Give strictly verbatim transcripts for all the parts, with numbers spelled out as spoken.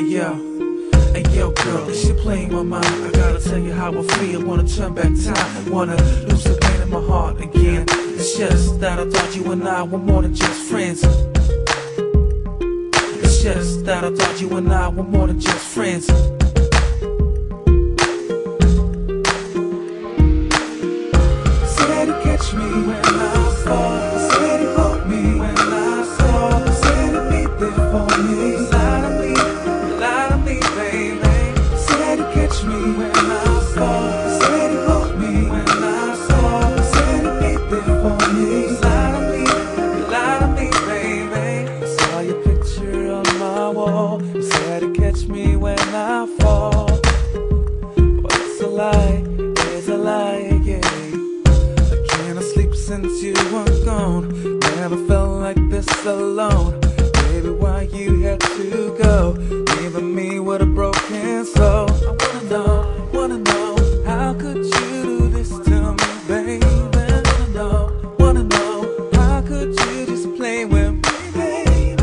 yo, hey yo girl, this shit playing my mind. I gotta tell you how I feel, wanna turn back time, wanna lose the pain in my heart again. It's just that I thought you and I were more than just friends. It's just that I thought you and I were more than just friends. Said he'd catch me when I fall, said he'd hold me when I fall, said he'd be there for me. Lie to me, lie to me, baby. Said he'd catch me when I fall, said he'd hold me when I fall, said he'd be there for me. Lie to me, lie to me, baby. I saw your picture on my wall. You said he'd catch me when I fall. But it's a lie, it's a lie, yeah. I can't sleep since you were gone. Never felt like this alone. Baby, why you had to go, leaving me with a broken soul? I wanna know, wanna know, how could you do this to me, baby? Wanna know, wanna know, how could you just play with me, baby?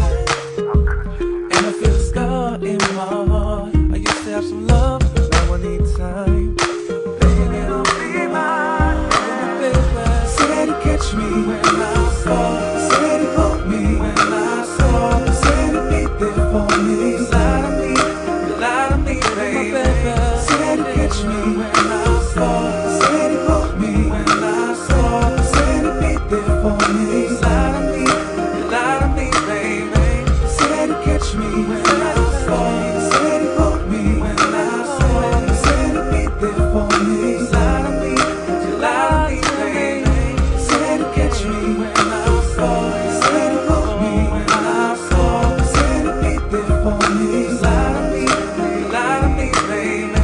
And I feel a scar in my heart. I used to have some love, now I need time. Baby, don't be mine, baby. Said he'd catch me when I fall, said he'd hold me when I fall, said he'd be there for me. Lie to me, lie to me, baby. Said he'd catch me when I fall, said he'd hold me when I fall, said he'd be there for me. Lie to me, lie to me, baby. Said he'd catch me when I fall, said he'd hold me when I fall, said he'd be there for me. Lie to me, lie to me, baby. Said he'd catch me when I fall, said he'd hold me when I fall, said he'd be there for me. Lie to me, lie to me, baby.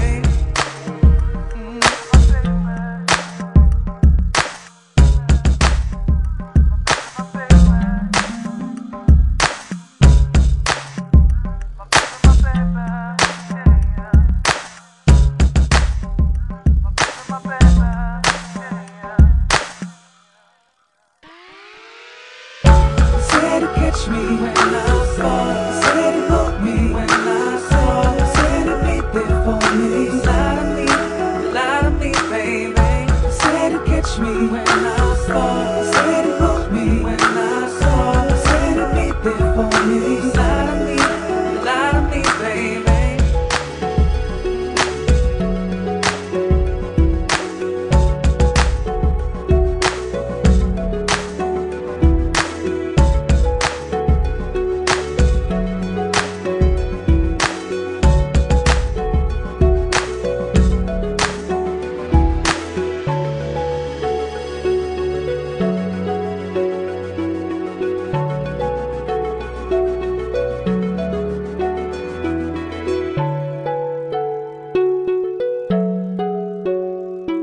Said he'd catch me when I fall.